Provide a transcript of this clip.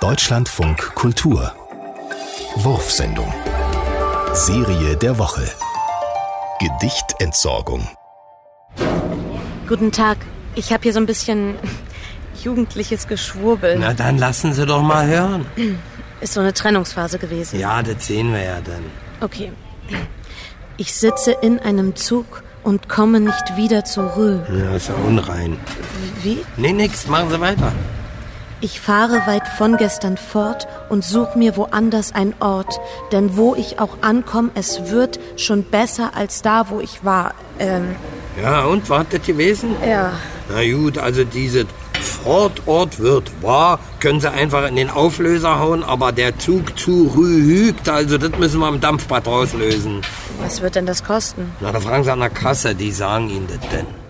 Deutschlandfunk Kultur. Wurfsendung. Serie der Woche. Gedichtentsorgung. Guten Tag. Ich habe hier so ein bisschen jugendliches Geschwurbel. Na, dann lassen Sie doch mal hören. Ist so eine Trennungsphase gewesen. Ja, das sehen wir ja dann. Okay. Ich sitze in einem Zug und komme nicht wieder zurück. Ja, ist ja unrein. Wie? Nee, nix, machen Sie weiter. Ich fahre weit von gestern fort und such mir woanders ein Ort. Denn wo ich auch ankomme, es wird schon besser als da, wo ich war. Ja, und, war das gewesen? Ja. Na gut, also diese Fortort wird wahr, können Sie einfach in den Auflöser hauen, aber der Zug zurück, also das müssen wir am Dampfbad rauslösen. Was wird denn das kosten? Na, da fragen Sie an der Kasse, die sagen Ihnen das denn.